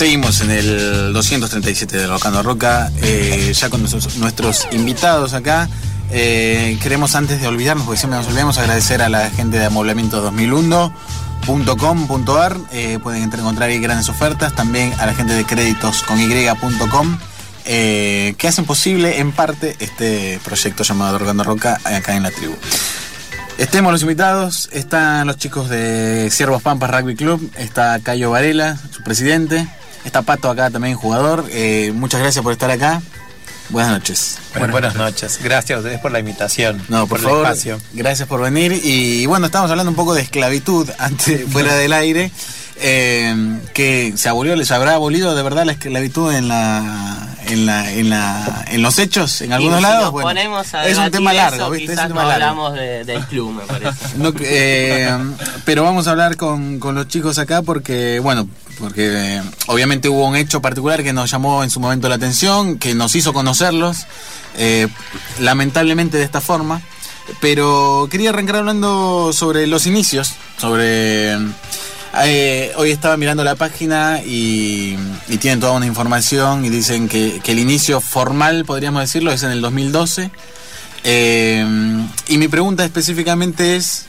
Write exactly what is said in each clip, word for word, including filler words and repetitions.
Seguimos en el doscientos treinta y siete de Rocando Roca, eh, ya con nuestros, nuestros invitados acá. Eh, queremos, antes de olvidarnos, porque siempre nos olvidamos, agradecer a la gente de amoblamiento dos mil uno punto com punto ar, eh, pueden encontrar ahí grandes ofertas, también a la gente de créditos con y punto com, eh, que hacen posible en parte este proyecto llamado Rocando Roca acá en la tribu. Estemos los invitados, están los chicos de Ciervos Pampas Rugby Club, está Cayo Varela, su presidente, está Pato acá también, jugador. Eh, muchas gracias por estar acá. Buenas noches. Bueno, buenas noches. Gracias a ustedes por la invitación. No, por, por favor, el espacio. Gracias por venir. Y bueno, estamos hablando un poco de esclavitud antes, fuera del aire. Eh, que se abolió, se habrá abolido de verdad la esclavitud en la, en la, en la, en los hechos, en algunos y si lados. Nos bueno, ponemos a es un tema largo, eso, ¿viste? Quizás es un tema no largo. hablamos de, del club, me parece. No, eh, pero vamos a hablar con, con los chicos acá porque, bueno, porque eh, obviamente hubo un hecho particular que nos llamó en su momento la atención, que nos hizo conocerlos, eh, lamentablemente de esta forma. Pero quería arrancar hablando sobre los inicios, sobre... Eh, hoy estaba mirando la página y, y tienen toda una información y dicen que, que el inicio formal, podríamos decirlo, es en el dos mil doce. Eh, y mi pregunta específicamente es: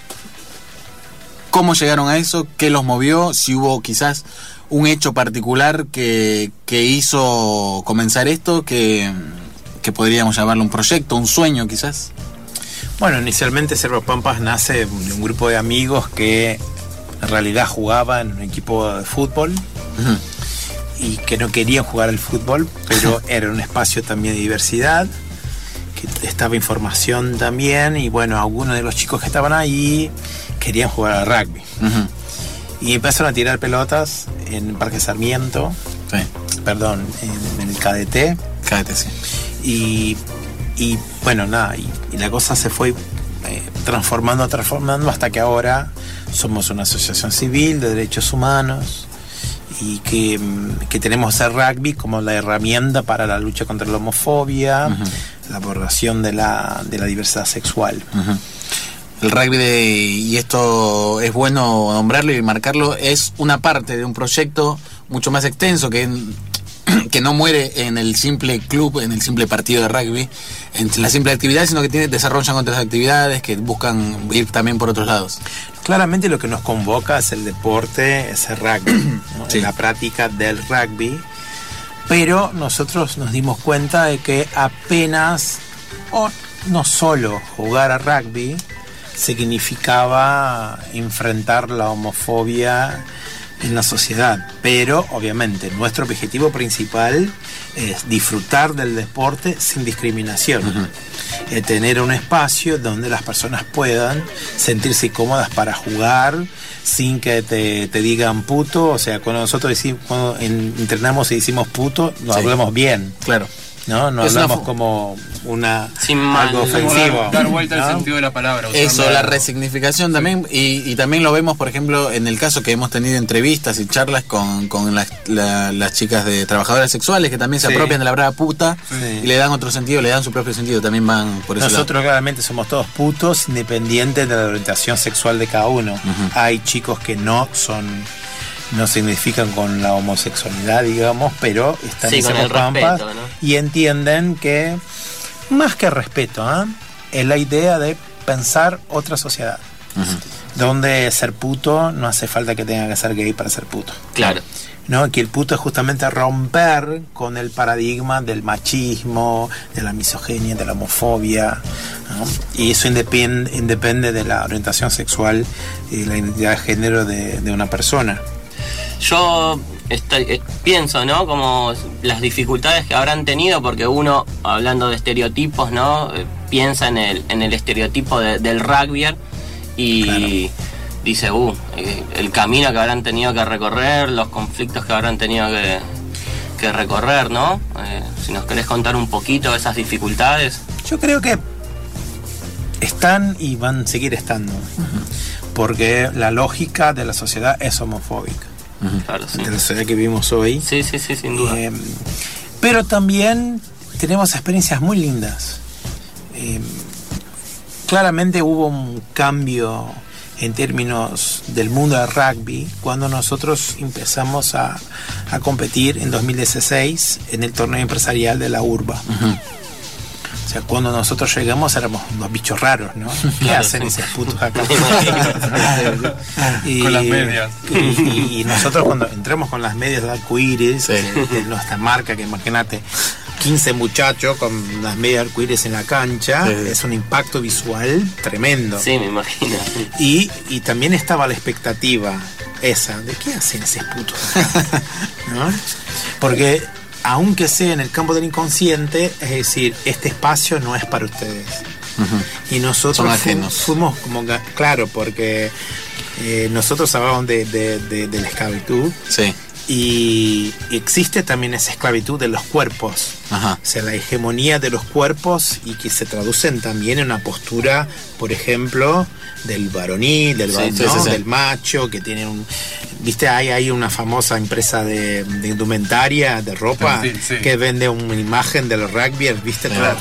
¿cómo llegaron a eso? ¿Qué los movió? Si hubo quizás un hecho particular que, que hizo comenzar esto, que, que podríamos llamarlo un proyecto, un sueño quizás. Bueno, inicialmente Ciervos Pampas nace de un grupo de amigos que en realidad jugaba en un equipo de fútbol uh-huh. y que no querían jugar al fútbol, pero era un espacio también de diversidad, que estaba información también, y bueno, algunos de los chicos que estaban ahí querían jugar al rugby. Uh-huh. Y empezaron a tirar pelotas en Parque Sarmiento, sí. perdón, en, en el K D T. K D T, sí. Y, y bueno, nada, y, y la cosa se fue eh, transformando, transformando hasta que ahora somos una asociación civil de derechos humanos y que, que tenemos el rugby como la herramienta para la lucha contra la homofobia, uh-huh. la abordación de la, de la diversidad sexual. Uh-huh. El rugby, de, y esto es bueno nombrarlo y marcarlo, es una parte de un proyecto mucho más extenso que, que no muere en el simple club, en el simple partido de rugby, en la simple actividad, sino que tiene, desarrollan otras actividades que buscan ir también por otros lados. Claramente lo que nos convoca es el deporte, es el rugby, ¿no? Sí. La práctica del rugby, pero nosotros nos dimos cuenta de que apenas, o no solo jugar a rugby, significaba enfrentar la homofobia en la sociedad, pero obviamente nuestro objetivo principal es disfrutar del deporte sin discriminación. Uh-huh. Eh, tener un espacio donde las personas puedan sentirse cómodas para jugar sin que te, te digan puto. O sea, cuando nosotros decimos, cuando en, entrenamos y decimos puto, nos sí. hablamos bien. Claro. No, no es hablamos una... como una Sin mal, algo ofensivo. Dar, dar vuelta ¿no? al sentido de la palabra. Eso, la resignificación también, sí. y, y también lo vemos, por ejemplo, en el caso que hemos tenido entrevistas y charlas con, con las, la, las chicas de trabajadoras sexuales que también se sí. apropian de la palabra puta sí. y le dan otro sentido, le dan su propio sentido, también van por eso. Nosotros lado. Claramente somos todos putos, independientes de la orientación sexual de cada uno. Uh-huh. Hay chicos que no son... no se identifican con la homosexualidad, digamos, pero están sí, en Ciervos Pampas, ¿no? Y entienden que, más que respeto, ¿eh? es la idea de pensar otra sociedad, uh-huh. donde ser puto no hace falta que tenga que ser gay para ser puto. Claro. ¿No? Que el puto es justamente romper con el paradigma del machismo, de la misoginia, de la homofobia, ¿no? Y eso independe, independe de la orientación sexual y la identidad de género de, de una persona. Yo estoy, eh, pienso, ¿no? Como las dificultades que habrán tenido, porque uno, hablando de estereotipos, ¿no? Eh, piensa en el, en el estereotipo de, del rugbyer y claro. dice, uh, eh, el camino que habrán tenido que recorrer, los conflictos que habrán tenido que, que recorrer, ¿no? Eh, si nos querés contar un poquito de esas dificultades. Yo creo que están y van a seguir estando, uh-huh. porque la lógica de la sociedad es homofóbica. Uh-huh. Claro, sí. De la sociedad que vivimos hoy. Sí, sí, sí, sin duda. Eh, pero también tenemos experiencias muy lindas. Eh, claramente hubo un cambio en términos del mundo del rugby cuando nosotros empezamos a, a competir en dos mil dieciséis en el torneo empresarial de la Urba. Uh-huh. O sea, cuando nosotros llegamos éramos unos bichos raros, ¿no? ¿Qué claro, hacen sí. esos putos acá? y, con las medias. Y, y nosotros cuando entramos con las medias de arcoíris, sí. de, de nuestra marca, que imagínate, quince muchachos con las medias arcoíris en la cancha, sí. es un impacto visual tremendo. Sí, me imagino. Y, y también estaba la expectativa esa, ¿de qué hacen esos putos acá? ¿No? Porque aunque sea en el campo del inconsciente, es decir, este espacio no es para ustedes. Uh-huh. Y nosotros fuimos, fuimos como, claro, porque eh, nosotros hablamos de, de, de, de la esclavitud. Sí. Y existe también esa esclavitud de los cuerpos. Ajá. O sea, la hegemonía de los cuerpos y que se traducen también en una postura, por ejemplo, del varonil, del, sí, varón, sí, sí, sí. del macho, que tiene un... Viste, hay, hay una famosa empresa de, de indumentaria, de ropa, sí, sí. que vende una imagen de los rugbyers, ¿viste? Claro.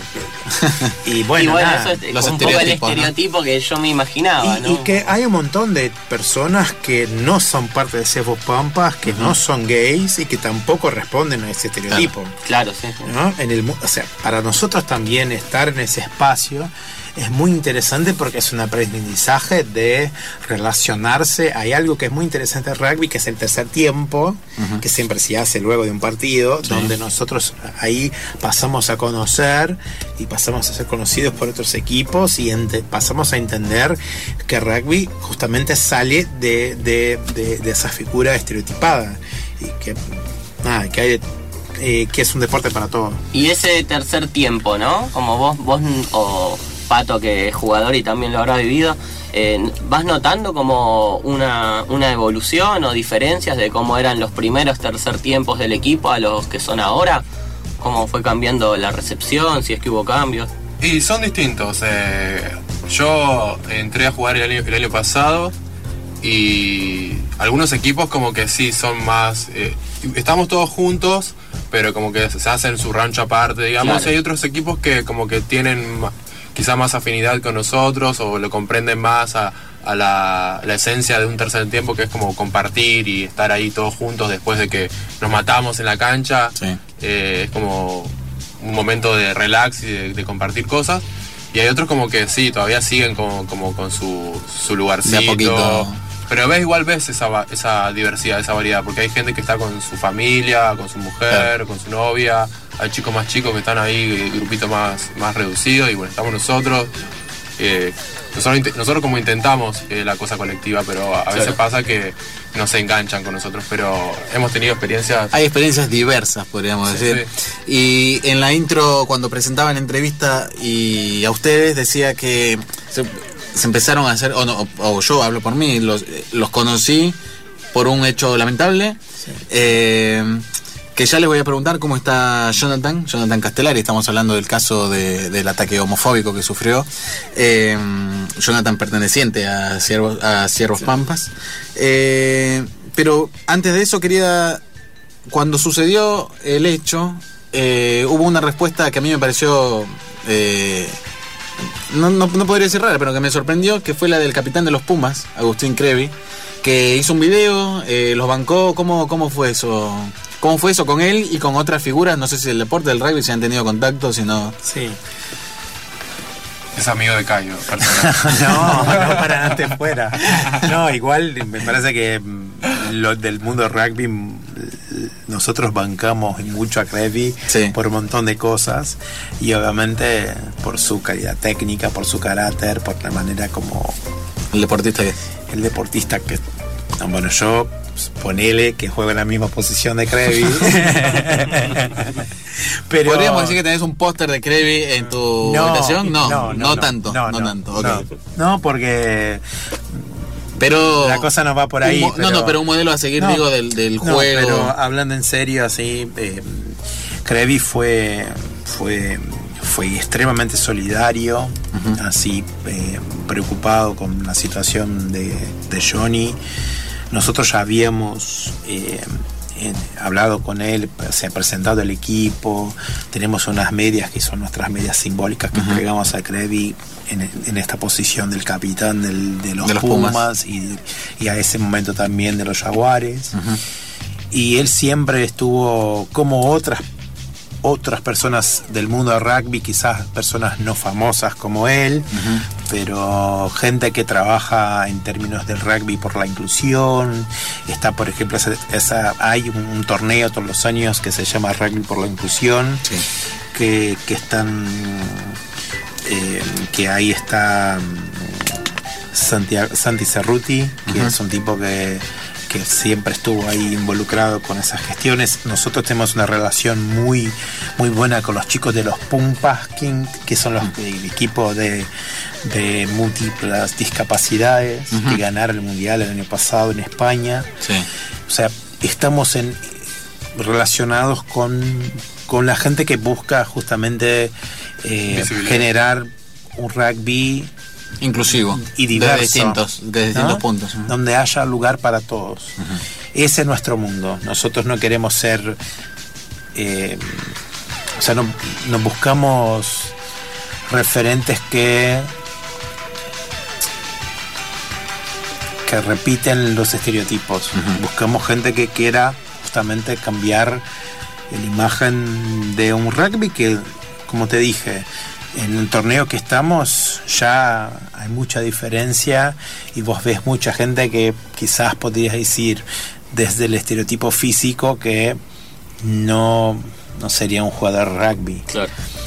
Y bueno, y bueno nada, eso es los un poco el estereotipo, ¿no? Que yo me imaginaba, y, ¿no? Y que hay un montón de personas que no son parte de Cebos Pampas, que uh-huh. no son gays y que tampoco responden a ese estereotipo. Claro, claro sí. sí. ¿No? En el, o sea, para nosotros también estar en ese espacio es muy interesante porque es un aprendizaje de relacionarse. Hay algo que es muy interesante en rugby, que es el tercer tiempo, uh-huh. que siempre se hace luego de un partido, sí. donde nosotros ahí pasamos a conocer y pasamos a ser conocidos por otros equipos y ente- pasamos a entender que rugby justamente sale de, de, de, de esa figura estereotipada y que, nada, que hay... Eh, que es un deporte para todos. Y ese tercer tiempo, ¿no? Como vos, vos o Pato, que es jugador y también lo habrá vivido, eh, ¿vas notando como una, una evolución o diferencias de cómo eran los primeros tercer tiempos del equipo a los que son ahora? ¿Cómo fue cambiando la recepción? Si es que hubo cambios. Y son distintos. Eh, yo entré a jugar el año, el año pasado y algunos equipos como que sí son más... Eh, estamos todos juntos, pero como que se hacen su rancho aparte, digamos. Claro. Y hay otros equipos que como que tienen quizá más afinidad con nosotros o lo comprenden más a, a la, la esencia de un tercer tiempo, que es como compartir y estar ahí todos juntos después de que nos matamos en la cancha. Sí. Eh, es como un momento de relax y de, de compartir cosas. Y hay otros como que sí, todavía siguen como, como con su, su lugarcito. De a poquito. Pero ves, igual ves esa, esa diversidad, esa variedad, porque hay gente que está con su familia, con su mujer, claro. con su novia, hay chicos más chicos que están ahí, grupitos más, más reducidos, y bueno, estamos nosotros. Eh, nosotros, nosotros como intentamos eh, la cosa colectiva, pero a, a veces claro. pasa que no se enganchan con nosotros, pero hemos tenido experiencias... Hay experiencias diversas, podríamos sí, decir. Sí. Y en la intro, cuando presentaba la entrevista y a ustedes, decía que... Se, se empezaron a hacer, o, no, o, o yo hablo por mí, los, los conocí por un hecho lamentable, sí. eh, que ya les voy a preguntar cómo está Jonathan, Jonathan Castellari. Estamos hablando del caso de, del ataque homofóbico que sufrió, eh, Jonathan perteneciente a Ciervos, a Ciervos sí. Pampas, eh, pero antes de eso quería, cuando sucedió el hecho, eh, hubo una respuesta que a mí me pareció... Eh, No, no, no podría decir rara, pero que me sorprendió, que fue la del capitán de los Pumas, Agustín Crevi, que hizo un video, eh, los bancó. ¿Cómo, cómo fue eso? ¿Cómo fue eso con él y con otras figuras? No sé si el deporte del rugby se han tenido contacto, si no... Sí. Es amigo de Cayo. no, no para antes fuera. No, igual me parece que lo del mundo del rugby, nosotros bancamos mucho a Crevi sí. por un montón de cosas, y obviamente por su calidad técnica, por su carácter, por la manera como... El deportista que... El deportista que... Bueno, yo... ponele que juega en la misma posición de Crevi. Pero podríamos decir que tenés un póster de Crevi en tu no, habitación. No, no, no, no tanto, no, no, no tanto. Okay. No, no, porque pero la cosa no va por ahí. Mo- pero, no, no, pero un modelo a seguir, no, digo, del, del no, juego. Pero hablando en serio, así, eh, Crevi fue fue fue extremadamente solidario, uh-huh. así eh, preocupado con la situación de, de Johnny. Nosotros ya habíamos eh, en, hablado con él, se ha presentado el equipo, tenemos unas medias que son nuestras medias simbólicas que uh-huh. entregamos a Krevi en, en esta posición del capitán del, de los, de los Pumas, Pumas y, y a ese momento también de los Jaguares. Uh-huh. Y él siempre estuvo como otras otras personas del mundo del rugby, quizás personas no famosas como él, uh-huh. pero gente que trabaja en términos del rugby por la inclusión. Está, por ejemplo, esa, esa, hay un, un torneo todos los años que se llama Rugby por la Inclusión, sí. que, que están eh, que ahí está Santi, Santi Cerruti, que uh-huh. es un tipo que que siempre estuvo ahí involucrado con esas gestiones. Nosotros tenemos una relación muy muy buena con los chicos de los Pumpas King, que son los el equipo de, de múltiples discapacidades, uh-huh. que ganaron el mundial el año pasado en España. Sí. O sea, estamos en relacionados con, con la gente que busca justamente eh, generar un rugby inclusivo y diverso, de distintos, de distintos ¿no? puntos, uh-huh. donde haya lugar para todos. Uh-huh. Ese es nuestro mundo. Nosotros no queremos ser eh, o sea, no, no buscamos referentes que que repiten los estereotipos. Uh-huh. Buscamos gente que quiera justamente cambiar la imagen de un rugby que, como te dije, en el torneo que estamos ya hay mucha diferencia y vos ves mucha gente que quizás podrías decir desde el estereotipo físico que no, no sería un jugador de rugby. Claro.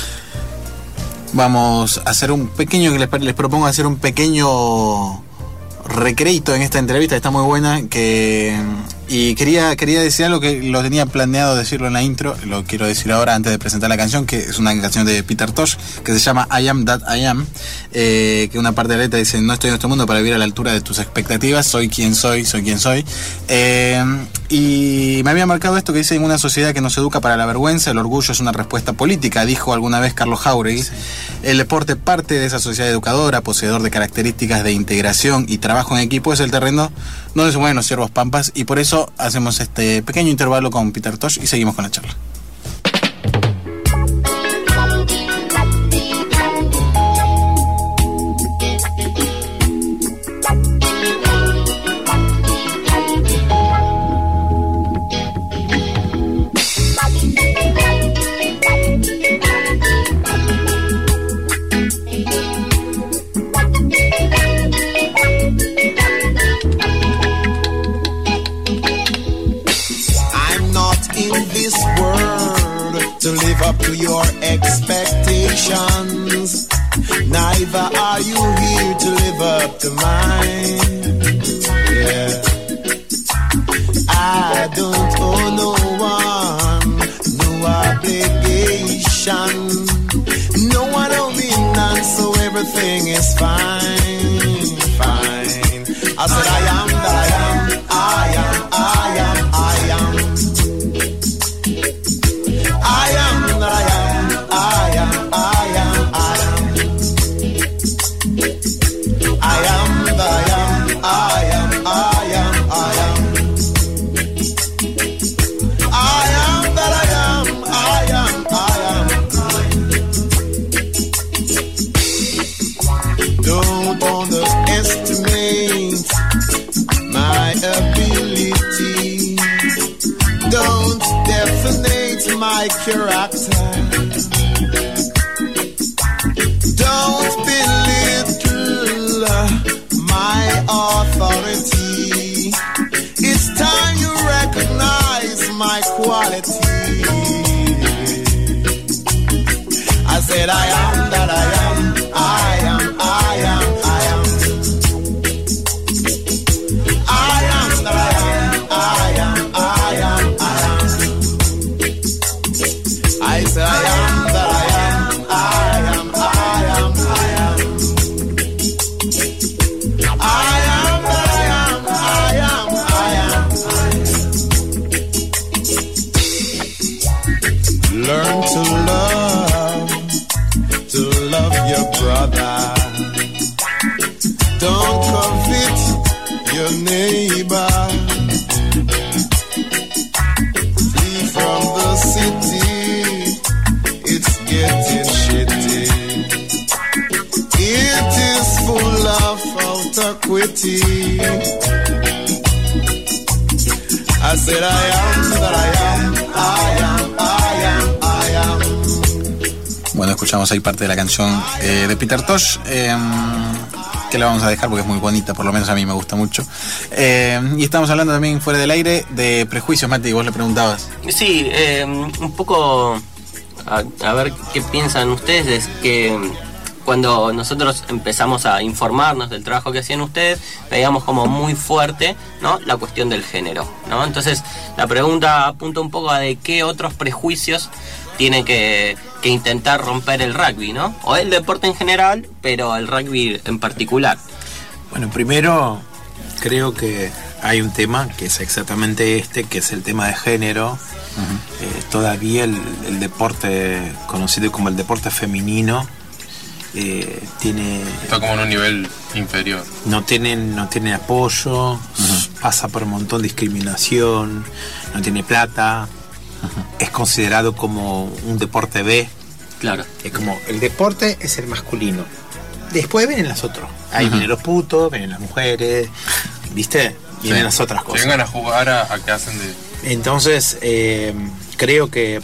Vamos a hacer un pequeño, les, les propongo hacer un pequeño recreito en esta entrevista, está muy buena, que y quería quería decir algo que lo tenía planeado decirlo en la intro, lo quiero decir ahora antes de presentar la canción, que es una canción de Peter Tosh que se llama I Am That I Am, eh, que una parte de la letra dice: no estoy en este mundo para vivir a la altura de tus expectativas, soy quien soy, soy quien soy, eh, y me había marcado esto que dice: en una sociedad que nos educa para la vergüenza, el orgullo es una respuesta política, dijo alguna vez Carlos Jauregui. Sí. El deporte, parte de esa sociedad educadora, poseedor de características de integración y trabajo en equipo, es el terreno donde se mueven los ciervos pampas, y por eso hacemos este pequeño intervalo con Peter Tosh y seguimos con la charla. To live up to your expectations, neither are you here to live up to mine. Yeah, I don't owe no one, no obligation. No one owe me none, so everything is fine, fine. I said I am that I am, I am, I am, I am. I am that I am, I am, I am, I am. I am that I am, I am, I am, I am. I am that I am, I am, I am. Don't underestimate my ability. Don't definite my character. Don't belittle my authority. It's time you recognize my quality. I said I am that I am, I am, I am, I am. I am that I am, I am, I am, I am. I say I am that I am, I am, I am, I am. I am that I am, I am, I am, I am. Learn to love, to love your brother. Don't covet your neighbor. pretty. I said I am that I am, I am, I am, I am. Bueno, escuchamos ahí parte de la canción eh, de Peter Tosh, eh, que la vamos a dejar porque es muy bonita, por lo menos a mí me gusta mucho. Eh, y estamos hablando también fuera del aire de prejuicios, Mati, vos le preguntabas. Sí, eh, un poco a, a ver qué piensan ustedes, que cuando nosotros empezamos a informarnos del trabajo que hacían ustedes, veíamos como muy fuerte, ¿no?, la cuestión del género, ¿no? Entonces la pregunta apunta un poco a de qué otros prejuicios tiene que, que intentar romper el rugby, ¿no? O el deporte en general, pero el rugby en particular. Bueno, primero creo que hay un tema que es exactamente este, que es el tema de género. Uh-huh. Eh, todavía el, el deporte conocido como el deporte femenino eh, tiene está como en un nivel inferior. No tiene, no tiene apoyo, uh-huh. pasa por un montón de discriminación, no tiene plata. Uh-huh. Es considerado como un deporte B. Claro. Es como el deporte es el masculino. Después vienen los otros. Ahí uh-huh. vienen los putos, vienen las mujeres, ¿viste? Vienen sí. las otras cosas. Que vengan a jugar a, a que hacen de. Entonces, eh, creo que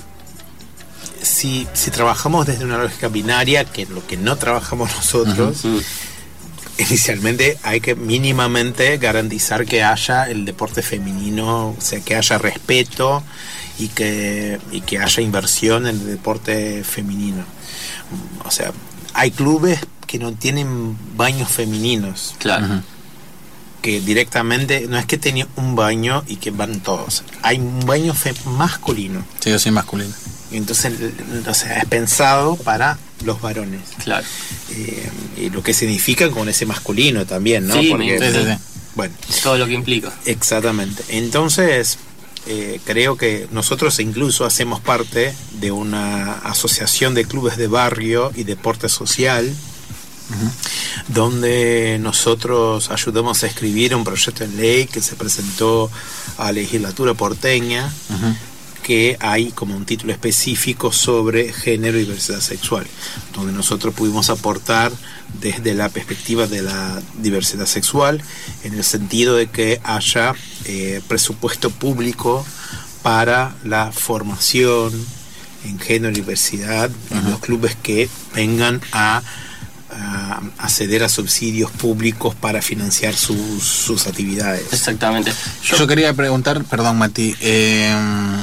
si, si trabajamos desde una lógica binaria, que es lo que no trabajamos nosotros, uh-huh. inicialmente hay que mínimamente garantizar que haya el deporte femenino, o sea, que haya respeto y que, y que haya inversión en el deporte femenino. O sea, hay clubes que no tienen baños femeninos. Claro. Uh-huh. Que directamente, no es que tenía un baño y que van todos. Hay un baño fe- masculino. Sí, yo soy masculino. Entonces, o sea, es pensado para los varones. Claro. Eh, y lo que significa con ese masculino también, ¿no? Sí, Porque, sí, sí, sí. Bueno. Todo lo que implica. Exactamente. Entonces, eh, creo que nosotros incluso hacemos parte de una asociación de clubes de barrio y deporte social, uh-huh. donde nosotros ayudamos a escribir un proyecto de ley que se presentó a la legislatura porteña, uh-huh. que hay como un título específico sobre género y diversidad sexual, donde nosotros pudimos aportar desde la perspectiva de la diversidad sexual, en el sentido de que haya eh, presupuesto público para la formación en género y diversidad uh-huh. en los clubes que vengan a a acceder a subsidios públicos para financiar sus, sus actividades. Exactamente. Yo, Yo quería preguntar, perdón Mati, eh,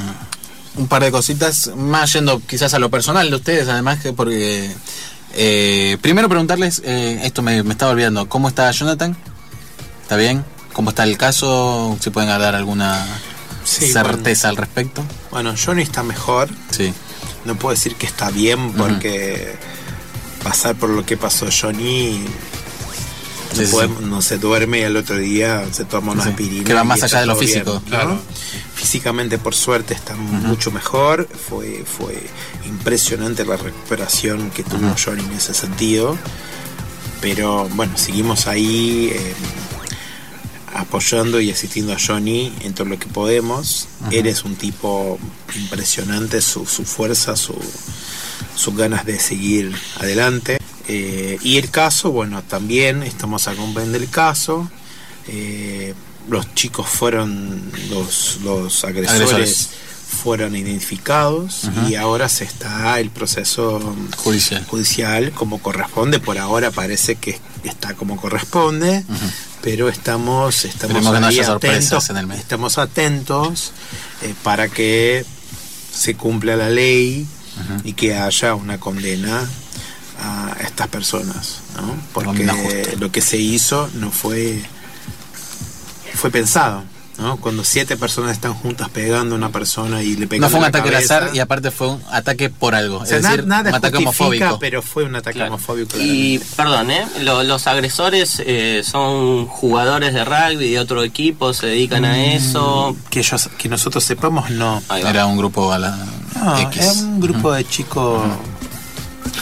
un par de cositas, más yendo quizás a lo personal de ustedes, además que porque eh, primero preguntarles, eh, esto me, me estaba olvidando, ¿cómo está Jonathan? ¿Está bien? ¿Cómo está el caso? ¿Se pueden dar alguna sí, certeza bueno, al respecto? Bueno, Johnny está mejor. Sí. No puedo decir que está bien porque uh-huh. pasar por lo que pasó Johnny, sí, no, puede, sí. no se duerme y al otro día se toma una sí. aspirina. Que va más allá de lo físico. Bien, claro. ¿no? Físicamente, por suerte, está uh-huh. mucho mejor. Fue, fue impresionante la recuperación que tuvo uh-huh. Johnny en ese sentido. Pero bueno, seguimos ahí eh, apoyando y asistiendo a Johnny en todo lo que podemos. Uh-huh. Él es un tipo impresionante, su, su fuerza, su sus ganas de seguir adelante. Eh, y el caso, bueno, también estamos acompañando el caso. Eh, los chicos fueron, los, los agresores, agresores fueron identificados uh-huh. y ahora se está el proceso judicial. judicial como corresponde. Por ahora parece que está como corresponde, uh-huh. pero estamos, estamos ahí no atentos, en el mes. estamos atentos eh, para que se cumpla la ley. Uh-huh. Y que haya una condena a estas personas, ¿no? Porque lo que se hizo no fue fue pensado, ¿no? Cuando siete personas están juntas pegando a una persona y le pegan no fue un la ataque cabeza, al azar y aparte fue un ataque por algo, o sea, es na- decir, nada un ataque homofóbico, pero fue un ataque claro. homofóbico claramente. Y claramente. perdón, ¿eh? Lo, los agresores eh, son jugadores de rugby de otro equipo, se dedican a eso. Que ellos, que nosotros sepamos, no. Era un grupo a la no, X. era un grupo uh-huh. de chicos. Uh-huh.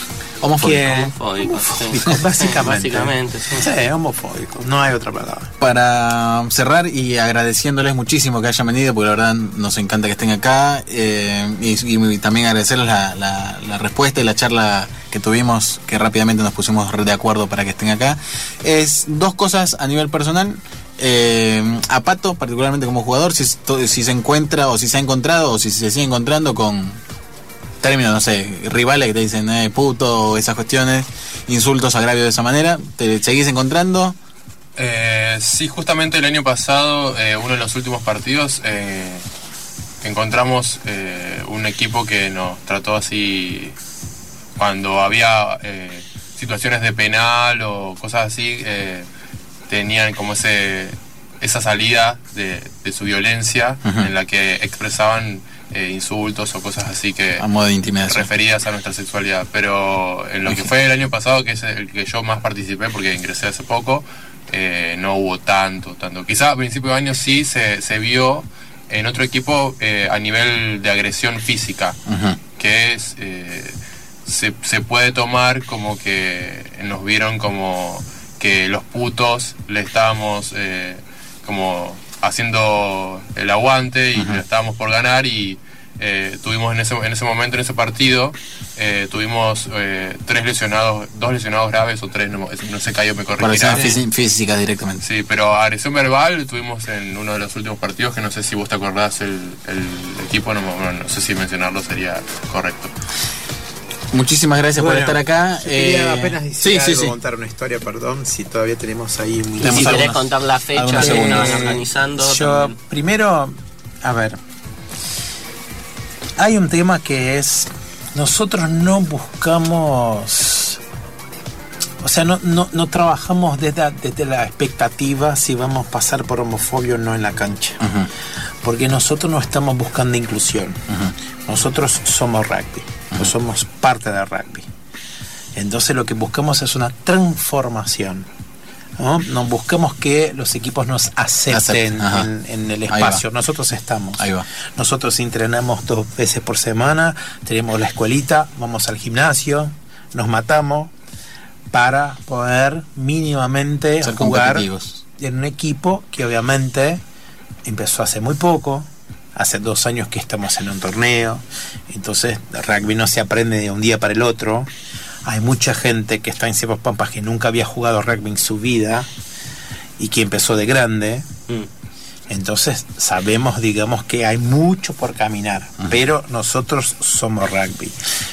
Homofóbico. que- Homofóbico, homofóbico, sí. básicamente. Básicamente, sí. Sí, homofóbico, no hay otra palabra. Para cerrar y agradeciéndoles muchísimo que hayan venido, porque la verdad nos encanta que estén acá, eh, y, y también agradecerles la, la, la respuesta y la charla que tuvimos, que rápidamente nos pusimos de acuerdo para que estén acá. Es dos cosas a nivel personal. Eh, a Pato, particularmente como jugador, si, si se encuentra o si se ha encontrado o si se sigue encontrando con términos, no sé, rivales que te dicen eh, puto o esas cuestiones, insultos, agravios de esa manera, ¿te seguís encontrando? Eh, sí, justamente el año pasado, eh, uno de los últimos partidos, eh, encontramos eh, un equipo que nos trató así cuando había eh, situaciones de penal o cosas así, eh, tenían como ese esa salida de, de su violencia, uh-huh, en la que expresaban eh, insultos o cosas así que a modo de intimidación referidas a nuestra sexualidad. Pero en lo que fue el año pasado, que es el que yo más participé porque ingresé hace poco, eh, no hubo tanto, tanto. Quizá a principio de año sí se, se vio en otro equipo eh, a nivel de agresión física, uh-huh, que es eh, se, se puede tomar como que nos vieron como que los putos le estábamos eh, como haciendo el aguante y, uh-huh, le estábamos por ganar, y eh, tuvimos en ese, en ese momento, en ese partido, eh, tuvimos eh, tres lesionados, dos lesionados graves o tres, no, no sé, Cayo me corregirá. Agresión física directamente. Sí, pero agresión verbal tuvimos en uno de los últimos partidos, que no sé si vos te acordás el, el equipo, no, no, no sé si mencionarlo sería correcto. Muchísimas gracias Bueno, por estar acá. Yo quería eh, apenas decir sí, algo, sí, sí. contar una historia, perdón, si todavía tenemos ahí un Y Tenemos si querés algunos- contar la fecha algunos que segundos. estaban organizando. Yo, también. primero, a ver, hay un tema que es, nosotros no buscamos, o sea, no, no, no trabajamos desde, desde la expectativa si vamos a pasar por homofobia o no en la cancha, Uh-huh, porque nosotros no estamos buscando inclusión, uh-huh, nosotros somos rugby, uh-huh, somos parte del rugby. Entonces lo que buscamos es una transformación, ¿no? No buscamos que los equipos nos acepten Acepten, en, en el Ahí espacio. va. Nosotros estamos. Ahí va. Nosotros entrenamos dos veces por semana, tenemos la escuelita, vamos al gimnasio, nos matamos para poder mínimamente Ser jugar competitivos. en un equipo que obviamente empezó hace muy poco. Hace dos años que estamos en un torneo, entonces el rugby no se aprende de un día para el otro. Hay mucha gente que está en Cerros Pampas que nunca había jugado rugby en su vida y que empezó de grande. Mm. Entonces sabemos, digamos, que hay mucho por caminar, Ajá, pero nosotros somos rugby.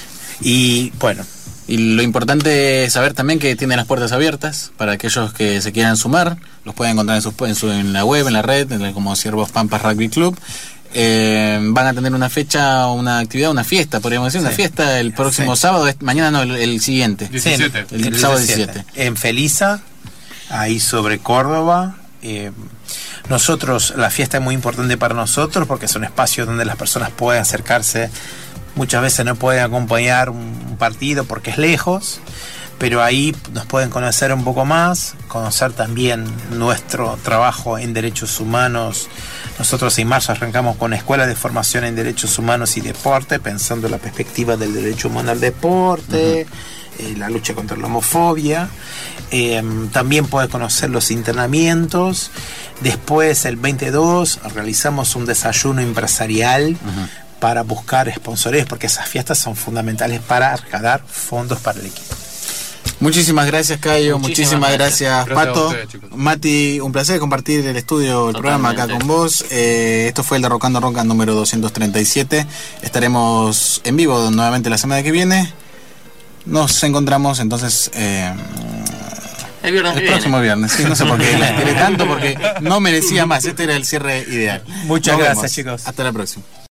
Y bueno, y lo importante es saber también que tienen las puertas abiertas para aquellos que se quieran sumar. Los pueden encontrar en, sus, en, su, en la web, en la red, en el, como Ciervos Pampas Rugby Club. Eh, van a tener una fecha, una actividad, una fiesta, podríamos decir, Sí. una fiesta el próximo Sí. sábado, es- mañana no, el, el siguiente. diecisiete. El, el sábado diecisiete. En Felisa, ahí sobre Córdoba. Eh, nosotros, la fiesta es muy importante para nosotros porque es un espacio donde las personas pueden acercarse. Muchas veces no pueden acompañar un partido porque es lejos, pero ahí nos pueden conocer un poco más, conocer también nuestro trabajo en derechos humanos. Nosotros en marzo arrancamos con Escuela de Formación en Derechos Humanos y Deporte, pensando en la perspectiva del derecho humano al deporte, uh-huh, eh, la lucha contra la homofobia. Eh, también puede conocer los internamientos. Después, el veintidós, realizamos un desayuno empresarial, uh-huh, para buscar sponsores, porque esas fiestas son fundamentales para recaudar fondos para el equipo. Muchísimas gracias, Cayo. Muchísimas, Muchísimas gracias, gracias. Gracias a Pato. ustedes, chicos. Mati, un placer compartir el estudio, el Totalmente. programa acá con vos. Eh, esto fue el de Rocando Ronca número doscientos treinta y siete. Estaremos en vivo nuevamente la semana que viene. Nos encontramos entonces eh, El viernes el que próximo viene. viernes. Sí, no sé por qué la estiré tanto, porque no merecía más. Este era el cierre ideal. Muchas Nos gracias, vemos. chicos. Hasta la próxima.